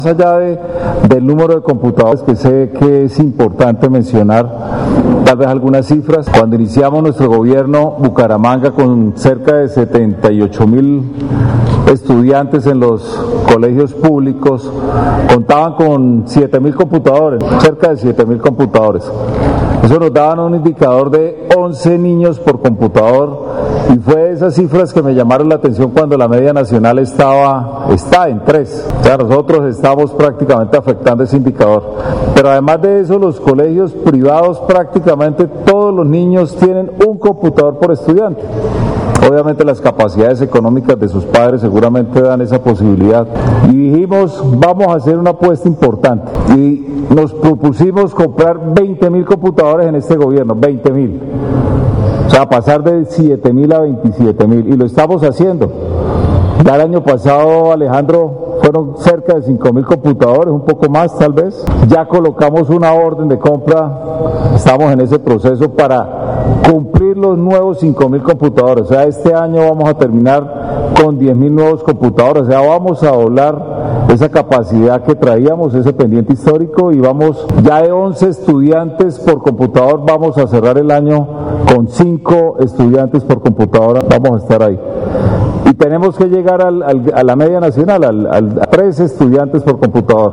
Más allá del número de computadores, que sé que es importante mencionar tal vez algunas cifras. Cuando iniciamos nuestro gobierno, Bucaramanga, con cerca de 78.000 estudiantes en los colegios públicos, contaban con 7.000 computadores, cerca de 7.000 computadores. Eso nos daba un indicador de 11 niños por computador, y fue de esas cifras que me llamaron la atención cuando la media nacional está en 3. O sea, nosotros estamos prácticamente afectando ese indicador. Pero además de eso, los colegios privados, prácticamente todos los niños tienen un computador por estudiante. Obviamente las capacidades económicas de sus padres seguramente dan esa posibilidad. Y dijimos, vamos a hacer una apuesta importante. Y nos propusimos comprar 20.000 computadores en este gobierno, 20.000. O sea, pasar de 7.000 a 27.000. Y lo estamos haciendo. Ya el año pasado, Alejandro, fueron cerca de 5.000 computadores, un poco más tal vez. Ya colocamos una orden de compra, estamos en ese proceso para cumplir los nuevos 5.000 computadores. O sea, este año vamos a terminar con 10.000 nuevos computadores. O sea, vamos a doblar esa capacidad que traíamos, ese pendiente histórico, y vamos ya de 11 estudiantes por computador, vamos a cerrar el año con 5 estudiantes por computadora, vamos a estar ahí. Y tenemos que llegar a la media nacional, a 3 estudiantes por computador.